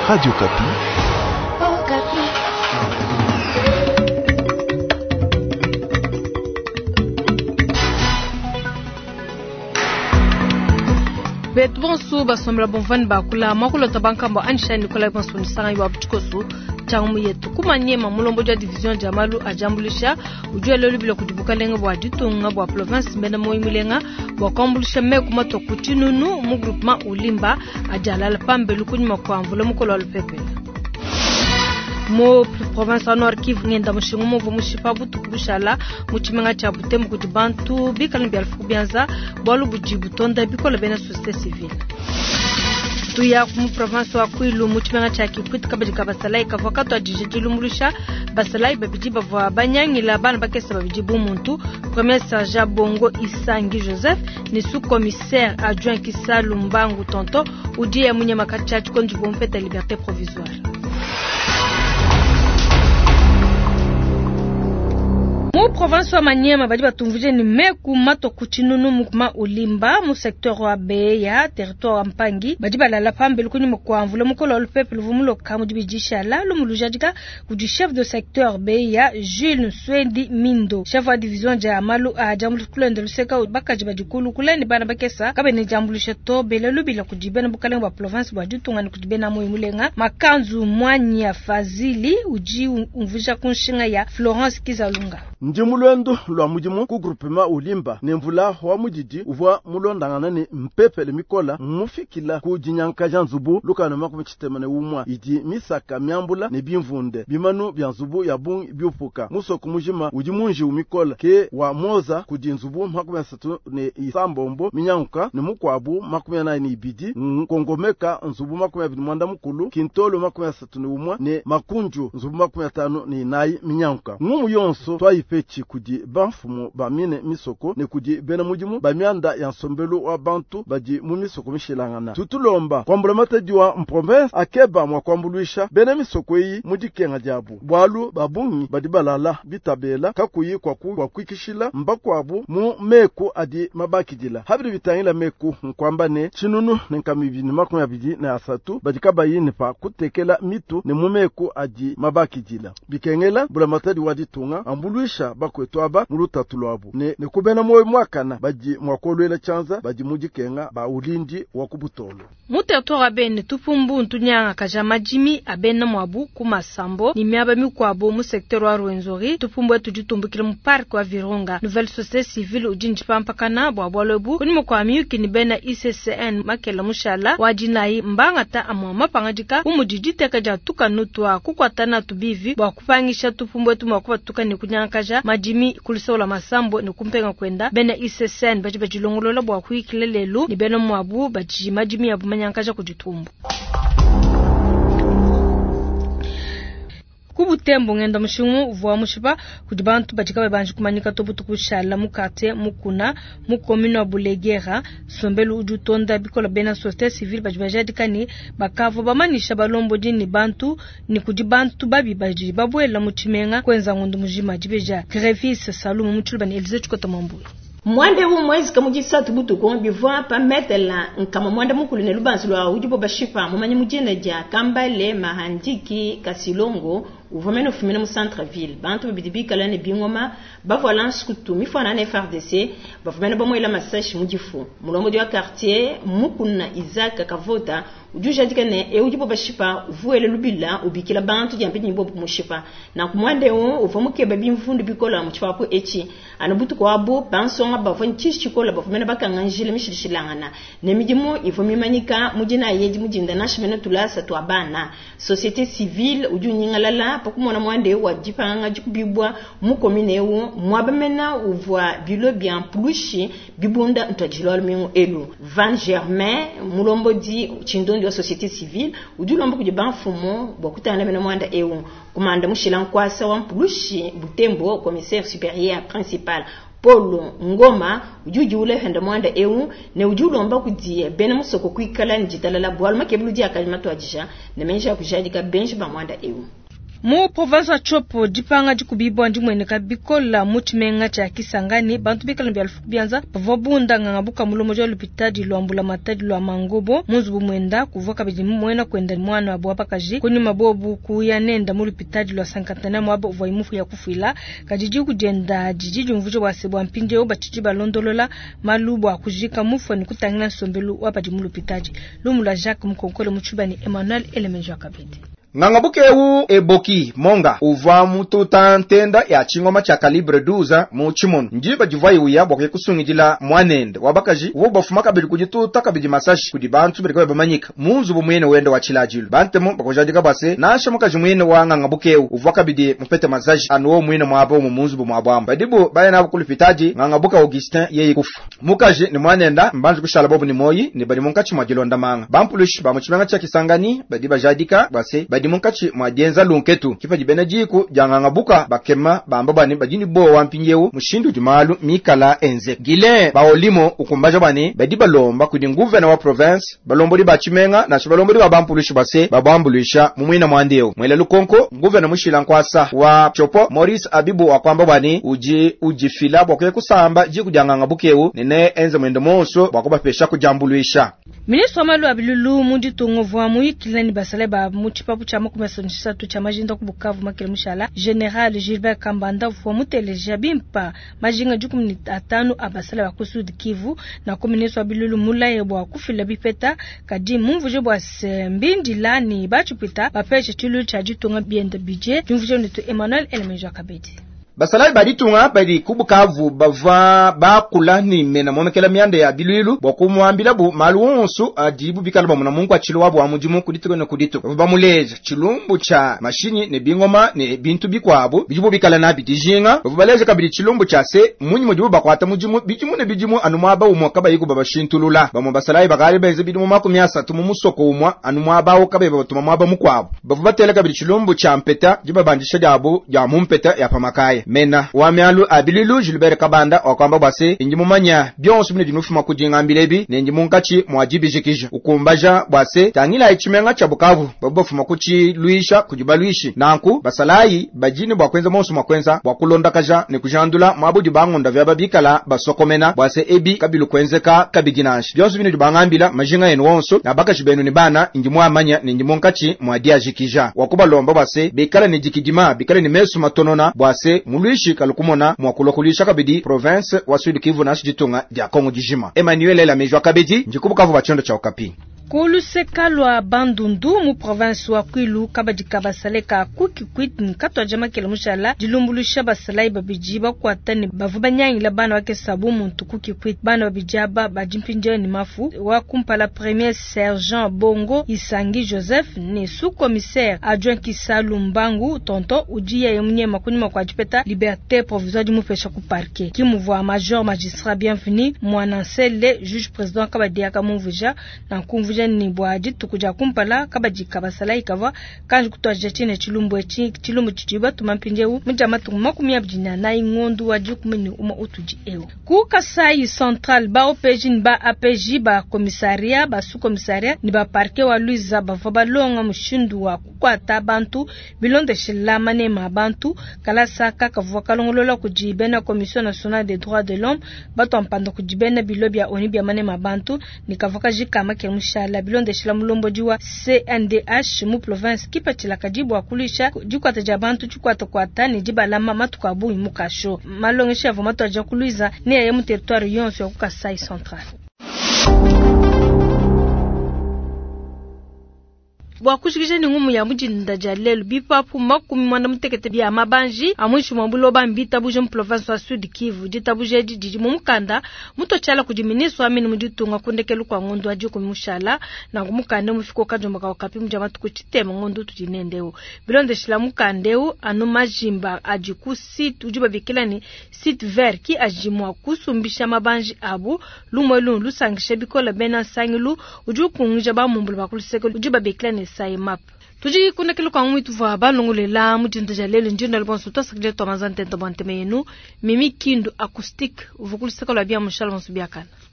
Radio Kapi. Oh, Kapi. Betbonsu basomla bonvan bakula makula tabanka mbo ansha Nicolas Bonson sanga yo abutikosu changu yetu kumanye mamulombo ja division jamalu ajambulisha ujwele libilo kujibuka lenga bwa ditunga bwa province mbena moyimulenga bwa kambulisha mekuma to kutinunu mu groupement ulimba ajalala pambelu kunyuma kwa mvulo mukolo alpepe mo province Nord Kivu ngenda mushingumo vo mushipa butu kubushala muchimenga cha butembo kujibantu bikalimbi alfu byanza bwalu bujibu tonda bikola bena société civile tuya mu province wa Kwilu muchimenga cha kipwiti kabajika basalai kavakato ajijelu mulisha basalai babijiba vo banyangi la bana bakesa babijibu muntu premier sergent Bongo Isangi Joseph ni sous-commissaire adjoint Kisalu Mbangu Tonto udie munye makachachi konjubo mpeta liberté provisoire. Mu province wa Manyema badi batumvuje ni meku mato kuchinunu mukuma ulimba mu secteur wa Beya territoire wa Mpangi badi balala pambelu kunyi mukwanvulo mukolo peuple vumulo kamu dibijisha la lumulujadika kuji chef de secteur Beya Jules Swendi Mindo chef wa division ja malu a jamulu kulende luseka bakaji badikulu kuleni bana bakesa kabe ne jambulisha to belelu bila kujibena bukalenga wa province bwa ditunga ni kujibena mu imulenga makanzu mwanya ya fazili uji umvusha kunshinga ya Florence Kizalunga Njimulwendo lwa mujimu ku groupement ulimba nemvula wa mujiji uvwa mulondangana ni mpepele mikola mufikila ku jinyanka janzubu lukano makumichitemane umwa iji misaka myambula ne bimvunde bimanu byanzubu ya bungi byupuka musoku mujima ujimunji umikola ke wa moza kujinzubu makumyasatu ne isambombo minyanka ne mukwabu makumyana ni ibidi kongomeka nzubu makumyabiri mwanda mukulu kintolo makumyasatu ne umwa ne makunju nzubu makumyatano ni nayi minyanka ngumu yonso twayipechi kudi banfumu bamine misoko ne kudi bena mujimu bamyanda ya nsombelo wa bantu baji mu misoko mishilangana tutulomba kwambula matadiwa mprovince akeba mwa kwambuluisha bena misoko yi mujikenga jabu bwalu babungi badi balala bitabela kakuyi kwa kwikishila mbakwabu mu meku adi mabakidila habiri bitangila meku nkwambane chinunu nenkamibini makumyabiri na asatu badi kabayini pa kutekela mitu ne mu meku adi mabakidila bikengela bula matadi waditunga ambuluisha bakwetwaba mulutatu lwabu ne kubena moyo mwakana baji mwakolwela chanza baji mujikenga ba ulindi wa kubutolo muteto abene tupumbu ntunyanga kajama jimi abena mwabu kumasambo ni myaba mikwabo mu secteur wa Rwenzori tupumbu etujitumbukile mu park wa Virunga nouvelle société civile ujinji pampakana bwabwalobu kuni mukwa miyuki ni bena ICCN makela mushala wajinai mbanga ta amwa pangajika umujiji tekaja tukanutwa kukwatana tubivi bwa kupangisha tupumbu etu mwakuba tukani kunyanga kaja majimi kulisola masambo ni kumpenga kwenda bena ICCN baji longolola bwa kuikilelelu ni bena mwabu baji majimi ya bumanyankaja kujitumbu kubutembo ngenda mushingu vwa mushipa kujibantu bajikabe banji kumanyika tobutu kushala mukate mukuna mukomino bulegera sombelu ujutonda bikola bena société civile bajibajadikani bakavo bamanisha balombo jini bantu ni kujibantu babi baji babwela muchimenga kwenza ngundu mujima jibeja Grevis Salumu mutulbani Elize Chukota Mambu mwande wu mwezi kamujisatu butuko bivwa pa metela nkama mwanda mukulu ne lubanzulwa ujubo bashipa mumanye mujene ja Kambale Mahandiki Kasilongo uvomeno fumene mu centre ville bantu bibidibika la ne bingoma bavola skutu mifana na FRDC bavomeno bomwela masashi mujifu mulombo wa quartier mukuna Isaac Kavota ujuja dikane e ujubo bashipa vuele lubila ubikila bantu jambe nyimbo mushipa na kumwande wo uvomuke babimfundu bikola mu chipapo echi anabutu ko abo bansonga bavon chishikola bavomeno bakanganjile mishilishilangana ne mijimo ivomimanyika mujina yeji mujinda nashimena tulasa to abana société civile ujunyingalala pakumona mwande wa jipanga jikubibwa mukomine wo mwabamena uvwa bilo bien plushi bibunda ntajilwal mengo elu Van Germain mulombo di chindondi wa société civile udulombo kujibanfumo bokutana mena mwanda ewu kumanda mushila nkwasa wa plushi butembo commissaire supérieur principal Polo Ngoma ujuji ule henda mwanda ewu ne ujulomba kudie bena musoko kwikala njitala la bwalma kebulu dia kalimatu ajisha ne menja kujadika benji ba mwanda ewu Mu province wa Chopo dipanga dikubibwa ndimwene kabikola mutimenga cha Kisangani bantu bikala mbyalfu byanza pavobunda ngabuka mulomo jwa lupitadi lwambula matadi lwa mangobo munzu mwenda kuvoka bidi mwena kwenda mwana abo apakaji kuni mabobu kuyanenda mu lupitadi lwa 50 mwabo voimufu ya kufila kajiji kujenda jiji mvujo wasebwa mpinje obachiji balondolola malubo akujika mufu ni kutangina sombelu wapadi mu lupitadi lumula Jacques Mkonkole muchubani Emmanuel Elemenjo akabidi Ngangabukeu eboki monga uva mututa ntenda ya chingoma cha calibre 12 mu chimon njiba jivai uya bokwe kusungijila mwanende wabakaji ubo bafuma kabiri kujituta kabiri masashi kudi bantu biriko bamanyika munzu bumwene wende wa chilajilu bantemo bakojadika base nasha mukaji mwene wa ngangabukeu uva kabiri mupete masashi anuwo mwene mwabo mu munzu bumwabamba badibu baye nabo kulipitaji ngangabuka Augustin yeye kufa mukaji ni mwanenda mbanzu kushala bobu ni moyi ni badi munkachi mwajilonda manga bampulish bamuchimenga cha Kisangani badiba jadika base badi munkachi mwajenza lunketu kifa jibena jiku jangangabuka bakema bamba bani bajini bo wampinyewu mushindu jumalu mikala enze gile baolimo ukumbaja bani badiba lomba kudi nguvena wa province balombori bachimenga na shibalombori wa bampulishi base babambulisha mumwina mwandewu mwele lukonko nguvena mushila nkwasa wa Chopo Maurice Abibu wakwamba bani ujifila bwakwe kusamba jiku jangangabukewu nene enze mwendo monso bwakuba pesha kujambulisha Ministre Malu Abilulu mundi tungovwa muikilani basale ba muchipapu cha makumesonisatu cha majinda kubukavu makele mushala General Gilbert Kambanda fwa muteleja bimpa majinga jukumni 5 abasale ba kusudi Kivu na Ministre Abilulu mulaye bwa kufila bipeta kadi mumvuje bwa mbindi lani bachupita bapeche tulu cha jitunga bienda bije jumvuje nitu Emmanuel Elemenjo akabedi basalai baditunga badi kubukavu bava bakulani mena momekela miande ya Biluilu bokumwambila bu maluonsu adibu bikala bamuna mungu achilo wabo amujimu kuditiko ne kudito bamuleja chilumbu cha mashini ne bingoma ne bintu bikwabo bijibu bikala na bidijinga baleja kabili chilumbu cha se munyi mujibu bakwata mujimu bijimu anumwaba umwakaba yiku babashintulula bamu basalai bakali benze bidimu makumyasa tumusoko umwa anumwaba okabe batuma mwaba mukwabo bavubatela kabili chilumbu cha mpeta jiba bandisha jabo ya mumpeta ya pamakaya mena wamialu Abilulu Gilbert Kabanda wakwamba base injimumanya byonsu bine dinufuma kujinga mbilebi nenjimunkachi mwajibijikije ukumbaja base tangila ichimenga cha Bukavu babofuma kuchi luisha kujibaluishi nanku basalayi bajini bwakwenza monsu makwenza bwakulonda kaja ne kujandula mwabuji bangonda vyaba bikala basokomena base ebi kabilu kwenzeka kabiginashi byonsu bine dibangambila majinga yenu wonso na baka jibenu ni bana injimwamanya nenjimunkachi mwadiajikija wakuba lomba base bikala ni jikijima bikala ni mesu matonona base muluishi kalukumona mwakulokulisha kabidi province wa Sud Kivu na jitunga dia Kongo dijima Emmanuel Elemenjo akabedi njikubukavu bachondo cha Okapi Kulu sekalwa bandundu mu province wa Kwilu kabadika basaleka kukikwit nkatwa jama kele mushala dilumbulusha basalai babijiba kwatani bavubanyanyi la bana wake sabu muntu kukikwit bana babijaba bajimpinje ni mafu wa kumpala premier sergent Bongo Isangi Joseph ni sous-commissaire adjoint Kisalu Mbangu tonto ujiya yemunye makuni makwajipeta liberté provisoire du mupesha ku parquet kimuvwa major magistrat bienvenu mwanansele juge président kabadia kamuvuja na kumvuja ni bwaji tukuja kumpala kabajika basalai kava kanji kutwa jachine chilumbu chichiba tumampinjewu mujama tumakumya bjina na ingondu waji kumeni uma utuji ewu ku Kasai Central ba opejin ba apeji ba komisaria ba sous-komisaria ni ba parquet wa Luiza ba vabalonga mushindu wa kukwata bantu bilonde shilla manema bantu kala saka kavwa kalongolola kujibena Commission nationale des droits de l'homme bato ampanda kujibena bilobya onibya manema bantu nikavoka jikama kemushala bilonde shilla mulombo jiwa CNDH mu province kipatila kajibu akulisha jukwata jabantu chukwata kwata ni jibalama matukabu imukasho malongesha vomato aja kuluiza ni ya mu territoire yonso ya Kasai Central Wakushikisha ni ngumu ya mujinda jalelu bipapu makumi mwanda mutekete bia mabanji amwishu mwambulo bambita buje mprovince wa Sud Kivu ditabuje jiji mumukanda mutochala kujiministwa amini mujitunga kundekelu kwa ngondu ajuku mushala na ngumukande mufiko kajomba ka Okapi mujama tukuchitema ngondu tujinendeo bilonde shila mukandeu anu majimba ajiku site ujiba bikilani site vert ki ajimwa kusumbisha mabanji abu lumwelu lusangisha bikola bena sangilu ujuku njaba mumbulu bakuliseko ujiba bikilani sai map tuji kuna kilo kwa mwitu va balongolela mujinda jalelo njinda libonso tasakje to mazante to banteme yenu mimi kindu acoustic vukuliseko la bia mushala msubiakana